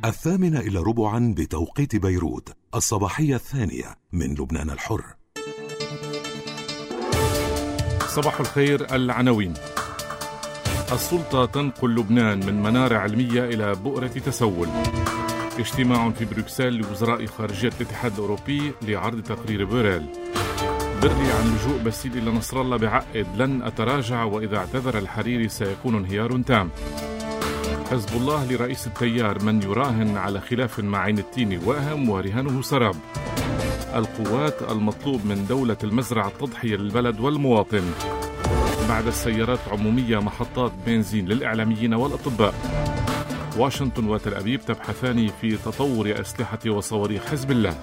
8:45 بتوقيت بيروت، الصباحية الثانية من لبنان الحر. صباح الخير. العناوين: السلطة تنقل لبنان من منارة علمية إلى بؤرة تسول. اجتماع في بروكسل لوزراء خارجية الاتحاد الأوروبي لعرض تقرير بوريل. بري عن لجوء باسيل إلى نصر الله بعقد: لن أتراجع، وإذا اعتذر الحريري سيكون انهيار تام. حزب الله لرئيس التيار: من يراهن على خلاف مع عين التين واهم ورهانه سراب. القوات: المطلوب من دولة المزرعة التضحية للبلد والمواطن. بعد السيارات عمومية محطات بنزين للإعلاميين والأطباء. واشنطن وتل أبيب تبحثان في تطور أسلحة وصواريخ حزب الله.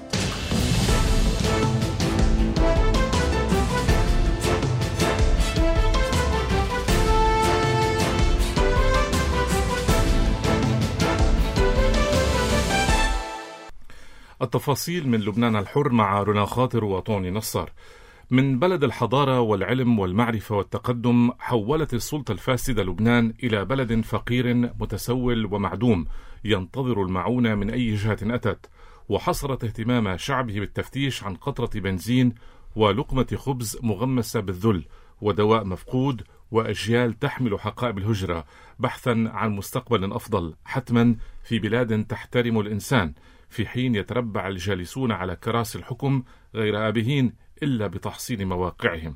التفاصيل من لبنان الحر مع رنا خاطر وطوني نصار. من بلد الحضارة والعلم والمعرفة والتقدم، حولت السلطة الفاسدة لبنان إلى بلد فقير متسول ومعدوم ينتظر المعونة من أي جهة أتت، وحصرت اهتمام شعبه بالتفتيش عن قطرة بنزين ولقمة خبز مغمسة بالذل ودواء مفقود وأجيال تحمل حقائب الهجرة بحثا عن مستقبل أفضل حتما في بلاد تحترم الإنسان، في حين يتربع الجالسون على كراسي الحكم غير آبهين إلا بتحصين مواقعهم.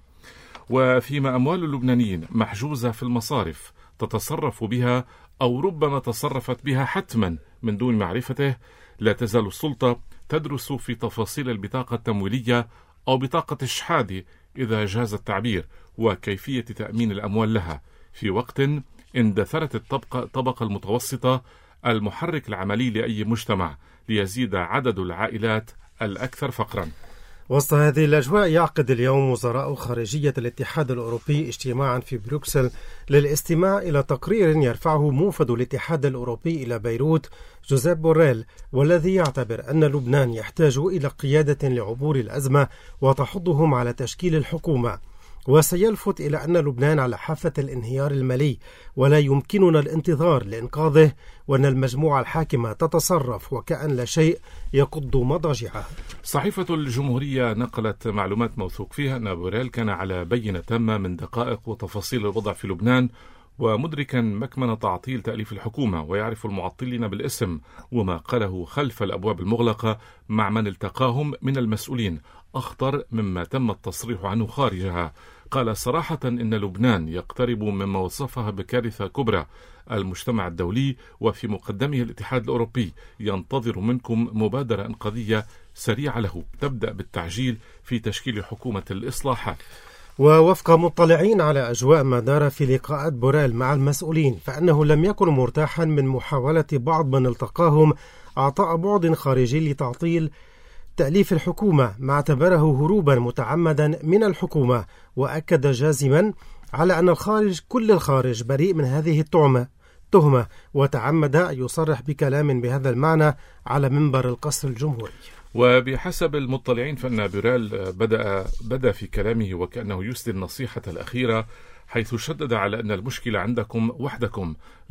وفيما أموال اللبنانيين محجوزة في المصارف تتصرف بها أو ربما تصرفت بها حتما من دون معرفته، لا تزال السلطة تدرس في تفاصيل البطاقة التمويلية أو بطاقة الشحادة إذا جاز التعبير، وكيفية تأمين الأموال لها، في وقت اندثرت الطبقة المتوسطة المحرك العملي لأي مجتمع ليزيد عدد العائلات الأكثر فقرا. وسط هذه الأجواء، يعقد اليوم وزراء خارجية الاتحاد الأوروبي اجتماعا في بروكسل للاستماع إلى تقرير يرفعه موفد الاتحاد الأوروبي إلى بيروت جوزيب بوريل، والذي يعتبر أن لبنان يحتاج إلى قيادة لعبور الأزمة وتحضهم على تشكيل الحكومة. وسيلفت إلى أن لبنان على حافة الانهيار المالي ولا يمكننا الانتظار لإنقاذه، وأن المجموعة الحاكمة تتصرف وكأن لا شيء يقض مضاجعها. صحيفة الجمهورية نقلت معلومات موثوق فيها أن بوريل كان على بينة تامة من دقائق وتفاصيل الوضع في لبنان، ومدركا مكمن تعطيل تأليف الحكومة، ويعرف المعطلين بالاسم وما قاله خلف الأبواب المغلقة مع من التقاهم من المسؤولين أخطر مما تم التصريح عنه خارجها. قال صراحة إن لبنان يقترب مما وصفها بكارثة كبرى. المجتمع الدولي وفي مقدمه الاتحاد الأوروبي ينتظر منكم مبادرة إنقاذية سريعة له تبدأ بالتعجيل في تشكيل حكومة الإصلاحات. ووفق مطلعين على أجواء ما دار في لقاءات بوريل مع المسؤولين، فإنه لم يكن مرتاحا من محاولة بعض من التقاهم أعطاء بعد خارجي لتعطيل تأليف الحكومة، ما اعتبره هروبا متعمدا من الحكومة، وأكد جازما على أن كل الخارج بريء من هذه التهمة، وتعمد أن يصرح بكلام بهذا المعنى على منبر القصر الجمهوري. وبحسب المطلعين فإن بوريل بدأ في كلامه وكأنه يسدي النصيحة الأخيرة، حيث شدد على أن المشكلة عندكم وحدكم،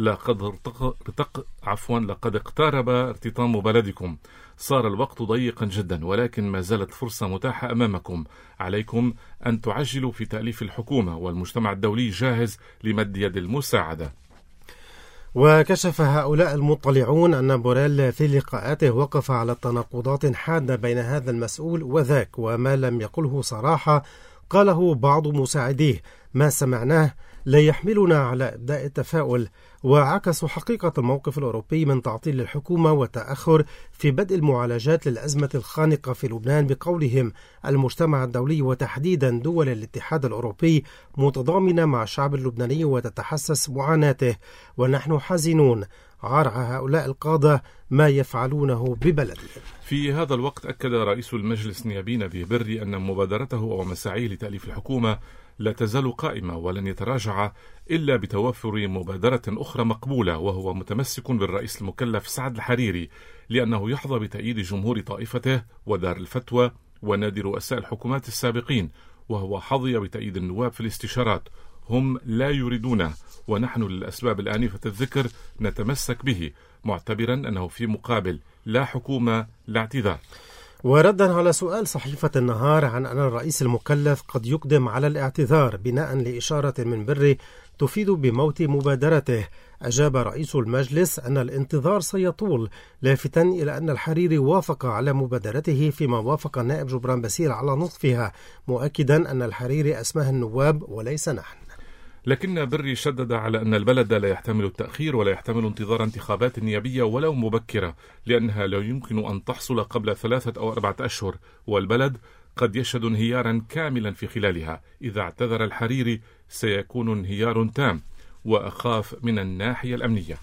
لقد اقترب ارتطام بلدكم، صار الوقت ضيقا جدا، ولكن ما زالت فرصة متاحة أمامكم، عليكم أن تعجلوا في تأليف الحكومة، والمجتمع الدولي جاهز لمد يد المساعدة. وكشف هؤلاء المطلعون أن بوريل في لقاءاته وقف على تناقضات حادة بين هذا المسؤول وذاك، وما لم يقله صراحة قاله بعض مساعديه. ما سمعناه لا يحملنا على إبداء التفاؤل، وعكسوا حقيقة الموقف الأوروبي من تعطيل الحكومة وتأخر في بدء المعالجات للأزمة الخانقة في لبنان بقولهم: المجتمع الدولي وتحديدا دول الاتحاد الأوروبي متضامنة مع الشعب اللبناني وتتحسس معاناته، ونحن حزنون. عارع هؤلاء القادة ما يفعلونه ببلدهم. في هذا الوقت أكد رئيس المجلس النيابي نبيه بري أن مبادرته ومساعيه لتأليف الحكومة لا تزال قائمة ولن يتراجع إلا بتوفر مبادرة أخرى مقبولة، وهو متمسك بالرئيس المكلف سعد الحريري، لأنه يحظى بتأييد جمهور طائفته ودار الفتوى ونادي رؤساء الحكومات السابقين، وهو حظي بتأييد النواب في الاستشارات، هم لا يريدونه، ونحن للأسباب الآنفة الذكر نتمسك به، معتبرا أنه في مقابل لا حكومة لا اعتذار. وردا على سؤال صحيفة النهار عن أن الرئيس المكلف قد يقدم على الاعتذار بناء لإشارة من بري تفيد بموت مبادرته، أجاب رئيس المجلس أن الانتظار سيطول، لافتا إلى أن الحريري وافق على مبادرته فيما وافق النائب جبران باسيل على نصفها، مؤكدا أن الحريري أسماه النواب وليس نحن. لكن بري شدد على أن البلد لا يحتمل التأخير ولا يحتمل انتظار انتخابات نيابية ولو مبكرة، لأنها لا يمكن أن تحصل قبل 3 أو 4 أشهر، والبلد قد يشهد انهيارا كاملا في خلالها. إذا اعتذر الحريري سيكون انهيار تام، وأخاف من الناحية الأمنية.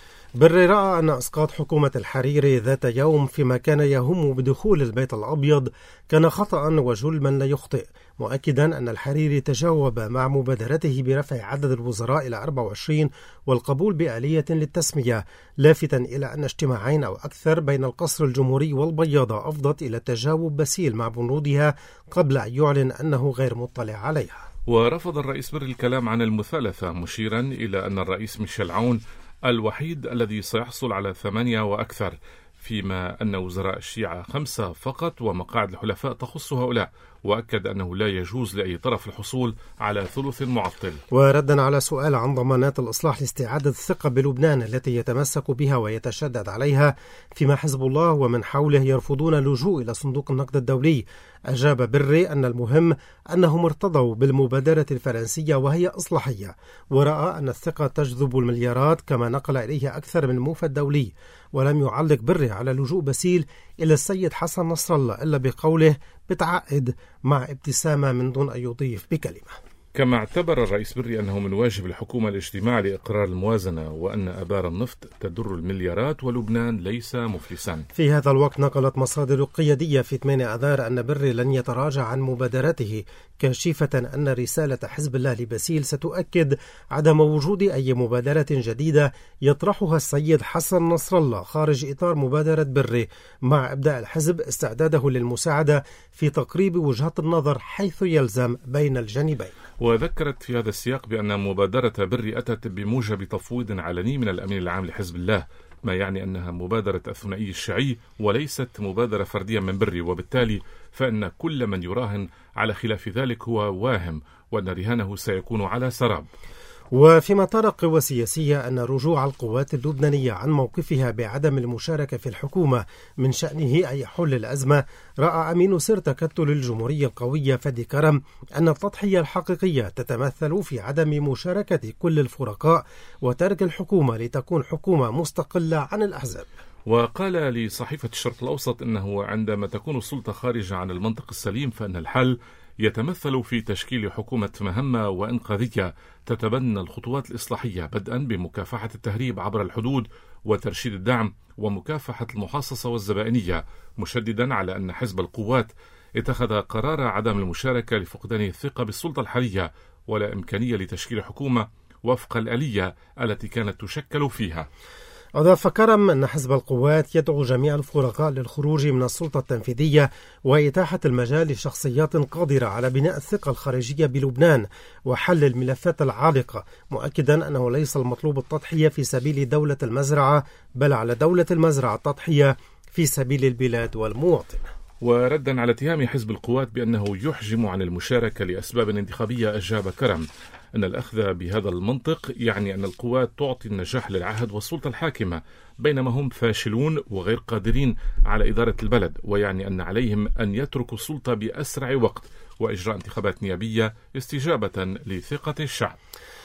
بري رأى أن إسقاط حكومة الحريري ذات يوم فيما كان يهم بدخول البيت الأبيض كان خطأ وجلما لا يخطئ، مؤكدا أن الحريري تجاوب مع مبادرته برفع عدد الوزراء إلى 24 والقبول بآلية للتسمية، لافتا إلى أن اجتماعين أو أكثر بين القصر الجمهوري والبياضة أفضت إلى تجاوب باسيل مع بنودها قبل أن يعلن أنه غير مطلع عليها. ورفض الرئيس بري الكلام عن المثالثة، مشيرا إلى أن الرئيس ميشيل عون الوحيد الذي سيحصل على 8 وأكثر، فيما أن وزراء الشيعة 5 فقط ومقاعد الحلفاء تخص هؤلاء، وأكد أنه لا يجوز لأي طرف الحصول على ثلث معطل. وردا على سؤال عن ضمانات الإصلاح لاستعادة الثقة بلبنان التي يتمسك بها ويتشدد عليها، فيما حزب الله ومن حوله يرفضون اللجوء إلى صندوق النقد الدولي، أجاب بري أن المهم أنهم ارتضوا بالمبادرة الفرنسية وهي إصلاحية، ورأى أن الثقة تجذب المليارات كما نقل إليه أكثر من موفد دولي. ولم يعلق بري على لجوء باسيل إلى السيد حسن نصر الله إلا بقوله بتعقد، مع ابتسامة من دون أن يضيف بكلمة. كما اعتبر الرئيس بري أنه من واجب الحكومة الاجتماع لإقرار الموازنة، وأن آبار النفط تدر المليارات ولبنان ليس مفلسا. في هذا الوقت نقلت مصادر قيادية في 8 آذار أن بري لن يتراجع عن مبادرته، كاشفة أن رسالة حزب الله لباسيل ستؤكد عدم وجود أي مبادرة جديدة يطرحها السيد حسن نصر الله خارج إطار مبادرة بري، مع إبداء الحزب استعداده للمساعدة في تقريب وجهات النظر حيث يلزم بين الجانبين. وذكرت في هذا السياق بأن مبادرة بري أتت بموجب تفويض علني من الأمين العام لحزب الله، ما يعني أنها مبادرة الثنائي الشيعي وليست مبادرة فردية من بري، وبالتالي فإن كل من يراهن على خلاف ذلك هو واهم، وأن رهانه سيكون على سراب. وفيما ترى قوى سياسية أن رجوع القوات اللبنانية عن موقفها بعدم المشاركة في الحكومة من شأنه أن يحل الأزمة، رأى أمين سر تكتل الجمهورية القوية فادي كرم أن التضحية الحقيقية تتمثل في عدم مشاركة كل الفرقاء وترك الحكومة لتكون حكومة مستقلة عن الأحزاب. وقال لصحيفة الشرق الأوسط أنه عندما تكون السلطة خارجة عن المنطق السليم فإن الحل يتمثل في تشكيل حكومة مهمة وإنقاذية تتبنى الخطوات الإصلاحية، بدءا بمكافحة التهريب عبر الحدود وترشيد الدعم ومكافحة المحاصصة والزبائنية، مشددا على أن حزب القوات اتخذ قرار عدم المشاركة لفقدان الثقة بالسلطة الحالية ولا إمكانية لتشكيل حكومة وفق الآلية التي كانت تشكل فيها. أضاف كرم أن حزب القوات يدعو جميع الفرقاء للخروج من السلطة التنفيذية وإتاحة المجال لشخصيات قادرة على بناء الثقة الخارجية بلبنان وحل الملفات العالقة، مؤكدا أنه ليس المطلوب التضحية في سبيل دولة المزرعة، بل على دولة المزرعة التضحية في سبيل البلاد والمواطن. وردا على اتهام حزب القوات بأنه يحجم عن المشاركة لأسباب انتخابية، أجاب كرم أن الأخذ بهذا المنطق يعني أن القوات تعطي النجاح للعهد والسلطة الحاكمة بينما هم فاشلون وغير قادرين على إدارة البلد، ويعني أن عليهم أن يتركوا السلطة بأسرع وقت وإجراء انتخابات نيابية استجابة لثقة الشعب.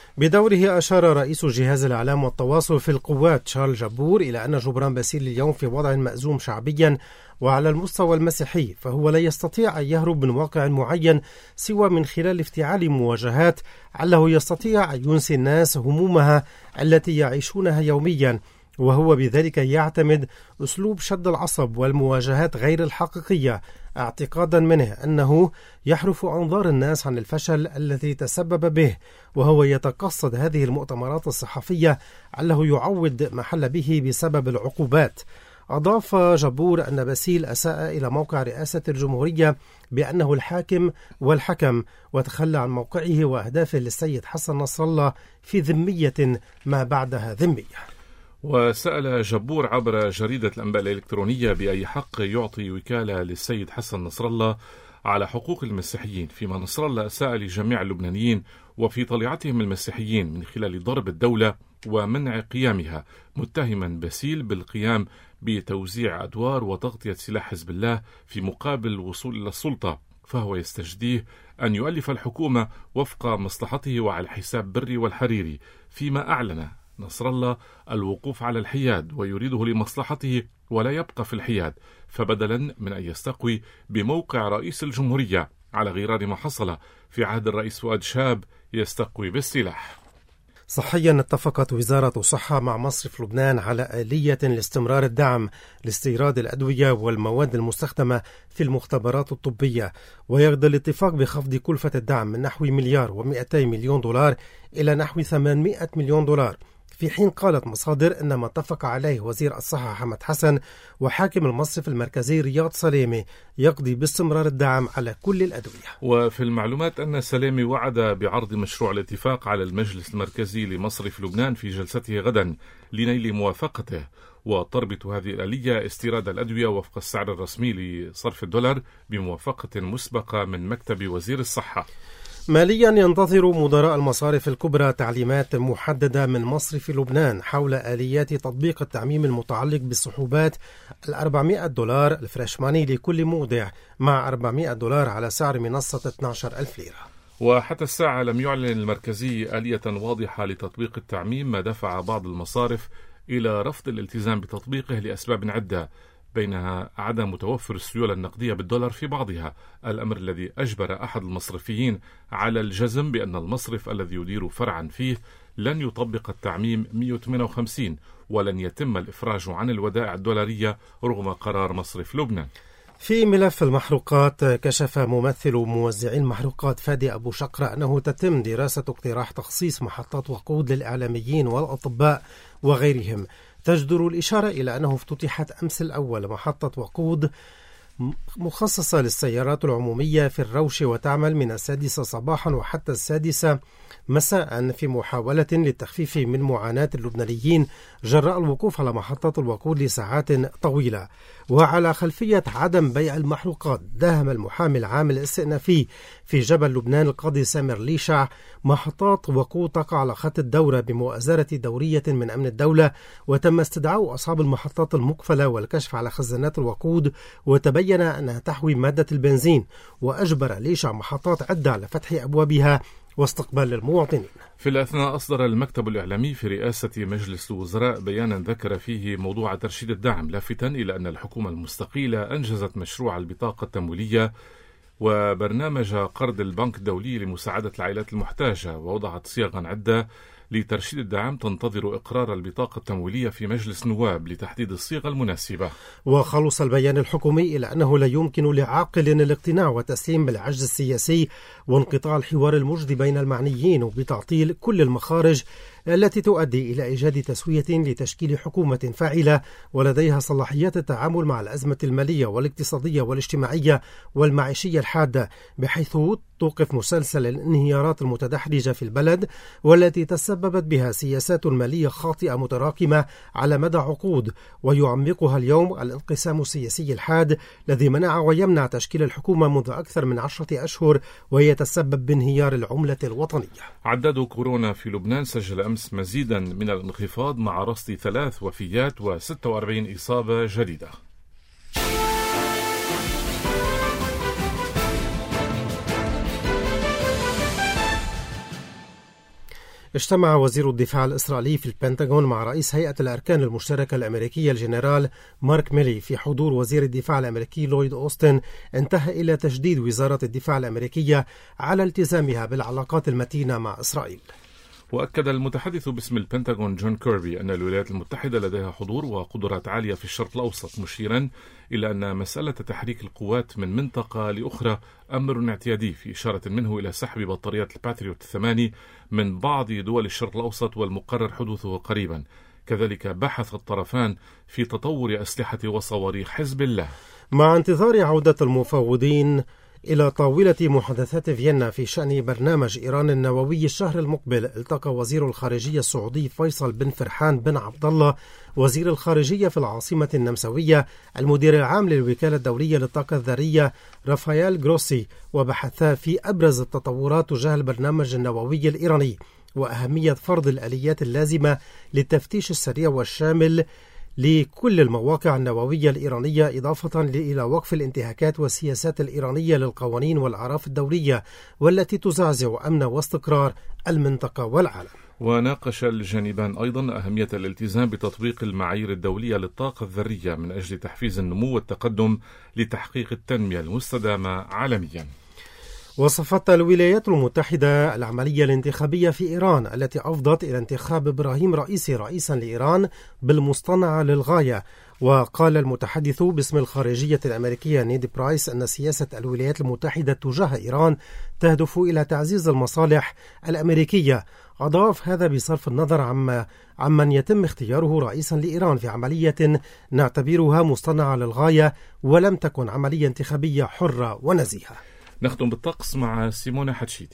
بدوره أشار رئيس جهاز الإعلام والتواصل في القوات شارل جبور إلى أن جبران باسيل اليوم في وضع مأزوم شعبيا وعلى المستوى المسيحي، فهو لا يستطيع أن يهرب من واقع معين سوى من خلال افتعال مواجهات عله يستطيع أن ينسي الناس همومها التي يعيشونها يوميا، وهو بذلك يعتمد أسلوب شد العصب والمواجهات غير الحقيقية، اعتقادا منه أنه يحرف أنظار الناس عن الفشل الذي تسبب به، وهو يتقصد هذه المؤتمرات الصحفية عله يعوض ما حل به بسبب العقوبات. أضاف جبور أن باسيل أساء إلى موقع رئاسة الجمهورية بأنه الحاكم والحكم، وتخلى عن موقعه وأهدافه للسيد حسن نصر الله في ذمية ما بعدها ذمية. وسأل جبور عبر جريدة الأنباء الإلكترونية بأي حق يعطي وكالة للسيد حسن نصر الله على حقوق المسيحيين، فيما نصر الله أساء لجميع اللبنانيين وفي طليعتهم المسيحيين من خلال ضرب الدولة ومنع قيامها، متهما باسيل بالقيام بتوزيع أدوار وتغطية سلاح حزب الله في مقابل الوصول إلى السلطة، فهو يستجديه أن يؤلف الحكومة وفق مصلحته وعلى حساب بري والحريري، فيما أعلن نصر الله الوقوف على الحياد ويريده لمصلحته ولا يبقى في الحياد، فبدلا من أن يستقوي بموقع رئيس الجمهورية على غرار ما حصل في عهد الرئيس فؤاد شاب يستقوي بالسلاح. صحيا اتفقت وزارة الصحة مع مصرف لبنان على آلية لاستمرار الدعم لاستيراد الأدوية والمواد المستخدمة في المختبرات الطبية، ويغدى الاتفاق بخفض كلفة الدعم من نحو $1,200,000,000 إلى نحو $800,000,000، في حين قالت مصادر أن ما اتفق عليه وزير الصحة حمد حسن وحاكم المصرف المركزي رياض سلامي يقضي باستمرار الدعم على كل الأدوية. وفي المعلومات أن سلامي وعد بعرض مشروع الاتفاق على المجلس المركزي لمصرف لبنان في جلسته غدا لنيل موافقته، وتربط هذه الآلية استيراد الأدوية وفق السعر الرسمي لصرف الدولار بموافقة مسبقة من مكتب وزير الصحة. ماليا ينتظر مدراء المصارف الكبرى تعليمات محددة من مصرف لبنان حول آليات تطبيق التعميم المتعلق بالسحوبات $400 الفريش ماني لكل مودع، مع $400 على سعر منصة 12,000 ليرة. وحتى الساعة لم يعلن المركزي آلية واضحة لتطبيق التعميم، ما دفع بعض المصارف إلى رفض الالتزام بتطبيقه لأسباب عدة، بينها عدم توفر السيولة النقدية بالدولار في بعضها، الأمر الذي أجبر أحد المصرفيين على الجزم بأن المصرف الذي يدير فرعا فيه لن يطبق التعميم 158 ولن يتم الإفراج عن الودائع الدولارية رغم قرار مصرف لبنان. في ملف المحروقات، كشف ممثل موزعي المحروقات فادي أبو شقرة أنه تتم دراسة اقتراح تخصيص محطات وقود للإعلاميين والأطباء وغيرهم. تجدر الإشارة إلى أنه افتتحت أمس الأول محطة وقود مخصصة للسيارات العمومية في الروش، وتعمل من 6 صباحا وحتى 6 مساء في محاولة للتخفيف من معاناة اللبنانيين جراء الوقوف على محطات الوقود لساعات طويلة. وعلى خلفية عدم بيع المحروقات، داهم المحامي العام الاستئنافي في جبل لبنان القاضي سامر ليشع محطات وقود تقع على خط الدورة بمؤازرة دورية من أمن الدولة، وتم استدعاء أصحاب المحطات المقفلة والكشف على خزانات الوقود، وتبين أنها تحوي مادة البنزين، وأجبر ليشع محطات عدة على فتح أبوابها واستقبال المواطنين. في الأثناء أصدر المكتب الإعلامي في رئاسة مجلس الوزراء بيانا ذكر فيه موضوع ترشيد الدعم، لافتا إلى أن الحكومة المستقيلة أنجزت مشروع البطاقة التمويلية وبرنامج قرض البنك الدولي لمساعدة العائلات المحتاجة، ووضعت صيغا عدة لترشيد الدعم تنتظر إقرار البطاقة التمويلية في مجلس النواب لتحديد الصيغة المناسبة. وخلص البيان الحكومي إلى أنه لا يمكن لعاقل الاقتناع والتسليم بالعجز السياسي وانقطاع الحوار المجدي بين المعنيين، وبتعطيل كل المخارج التي تؤدي إلى إيجاد تسوية لتشكيل حكومة فاعلة ولديها صلاحيات التعامل مع الأزمة المالية والاقتصادية والاجتماعية والمعيشية الحادة، بحيث توقف مسلسل الانهيارات المتدحرجة في البلد والتي تسببت بها سياسات مالية خاطئة متراكمة على مدى عقود، ويعمقها اليوم الانقسام السياسي الحاد الذي منع ويمنع تشكيل الحكومة منذ أكثر من 10 أشهر، وهي تسبب بانهيار العملة الوطنية. عداد كورونا في لبنان سجل أمس مزيدا من الانخفاض مع رصد 3 وفيات و46 إصابة جديدة. اجتمع وزير الدفاع الإسرائيلي في البنتاغون مع رئيس هيئة الأركان المشتركة الأمريكية الجنرال مارك ميلي في حضور وزير الدفاع الأمريكي لويد أوستن، انتهى إلى تشديد وزارة الدفاع الأمريكية على التزامها بالعلاقات المتينة مع إسرائيل. وأكد المتحدث باسم البنتاغون جون كيربي أن الولايات المتحدة لديها حضور وقدرات عالية في الشرق الأوسط، مشيرا إلى أن مسألة تحريك القوات من منطقة لأخرى أمر اعتيادي، في إشارة منه إلى سحب بطاريات الباتريوت 8 من بعض دول الشرق الأوسط والمقرر حدوثه قريبا. كذلك بحث الطرفان في تطور أسلحة وصواريخ حزب الله. مع انتظار عودة المفاوضين إلى طاولة محادثات فيينا في شأن برنامج إيران النووي الشهر المقبل، التقى وزير الخارجية السعودي فيصل بن فرحان بن عبد الله وزير الخارجية في العاصمة النمساوية المدير العام للوكالة الدولية للطاقة الذرية رافائيل جروسي، وبحثا في أبرز التطورات تجاه البرنامج النووي الإيراني وأهمية فرض الآليات اللازمة للتفتيش السريع والشامل لكل المواقع النووية الإيرانية، إضافة إلى وقف الانتهاكات والسياسات الإيرانية للقوانين والأعراف الدولية والتي تزعزع أمن واستقرار المنطقة والعالم. وناقش الجانبان أيضا أهمية الالتزام بتطبيق المعايير الدولية للطاقة الذرية من أجل تحفيز النمو والتقدم لتحقيق التنمية المستدامة عالميا. وصفت الولايات المتحدة العملية الانتخابية في إيران التي أفضت إلى انتخاب إبراهيم رئيسي رئيسا لإيران بالمصطنعة للغاية. وقال المتحدث باسم الخارجية الأمريكية نيد برايس أن سياسة الولايات المتحدة تجاه إيران تهدف إلى تعزيز المصالح الأمريكية. أضاف هذا بصرف النظر عمن يتم اختياره رئيسا لإيران في عملية نعتبرها مصطنعة للغاية ولم تكن عملية انتخابية حرة ونزيهة. نختم بالطقس مع سيمونة حتشيتي.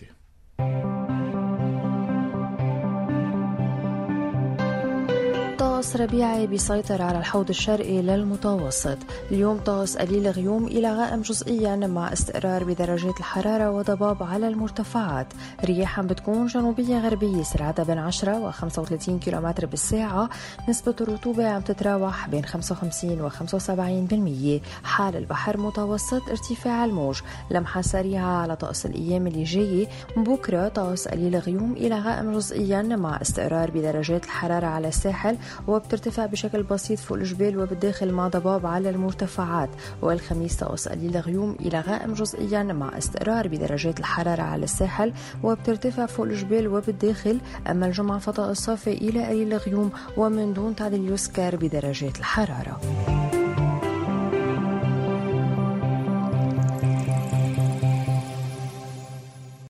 طقس ربيعي بيسيطر على الحوض الشرقي للمتوسط. اليوم طقس قليل غيوم إلى غائم جزئيا مع استقرار بدرجات الحرارة وضباب على المرتفعات. رياح بتكون جنوبية غربية سرعتها بين 10 و 35 كيلومتر بالساعة. نسبة الرطوبة عم تتراوح بين 55 و 75%. حال البحر متوسط ارتفاع الموج. لمحة سريعة على طقس الأيام اللي جاية. بكرة طقس قليل غيوم إلى غائم جزئيا مع استقرار بدرجات الحرارة على الساحل وبترتفع بشكل بسيط فوق الجبال وبالداخل مع ضباب على المرتفعات. والخميس طقس قليل غيوم إلى غائم جزئيا مع استقرار بدرجات الحرارة على الساحل وبترتفع فوق الجبال وبالداخل. أما الجمعة فطقس صافي إلى قليل غيوم ومن دون تعديل يذكر بدرجات الحرارة.